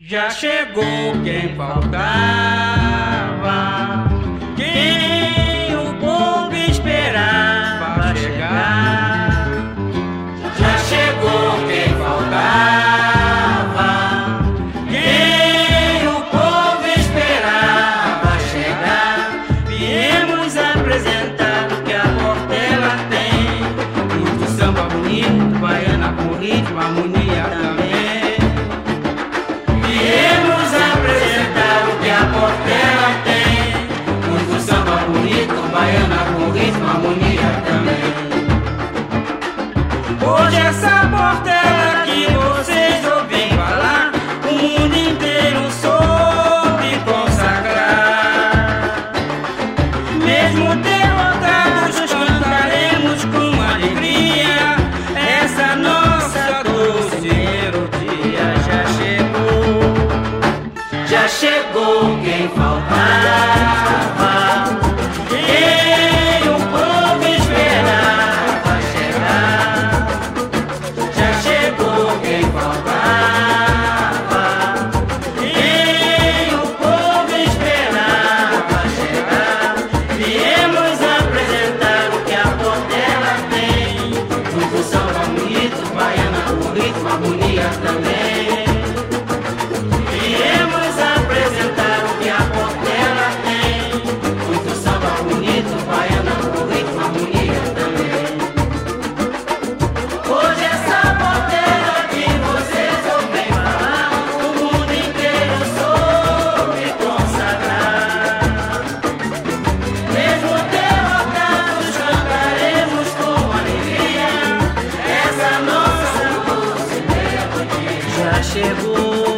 Já chegou quem faltava, quem o povo esperava chegar. Já chegou quem faltava, quem o povo esperava chegar. Viemos apresentar o que a Portela tem, muito samba bonito, baiana com ritmo, harmonia também. Viemos apresentar o que a Portela tem, muito samba bonito, baiana com ritmo, harmonia também. Hoje essa Portela que vocês ouvem falar, o mundo inteiro soube consagrar. Mesmo derrotados cantaremos com alegria, essa nossa doce melodia já chegou. Já chegou quem faltava, quem o povo esperava chegar. Já chegou quem faltava, quem o povo esperava chegar. Viemos apresentar o que a Portela tem, muito samba bonito, baiana com ritmo, harmonia também. Viemos apresentar o que a Portela tem, muito samba bonito, baiana com ritmo, harmonia também. Hoje essa Portela que vocês ouvem falar, o mundo inteiro soube consagrar. Mesmo derrotados cantaremos com alegria, essa nossa doce melodia já chegou.